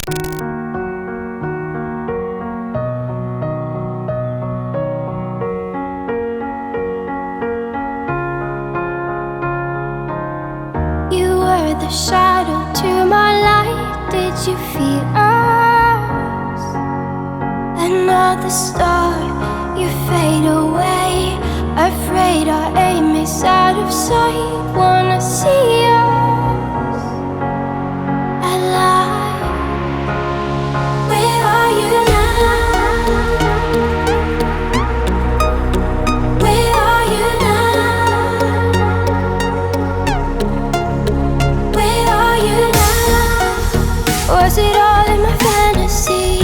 You were the shadow to my light. Did you feel us? Another star, you fade away. Afraid our aim is out of sight. Wanna see us alive. Where are you now? Where are you now? Where are you now? Was it all in my fantasy?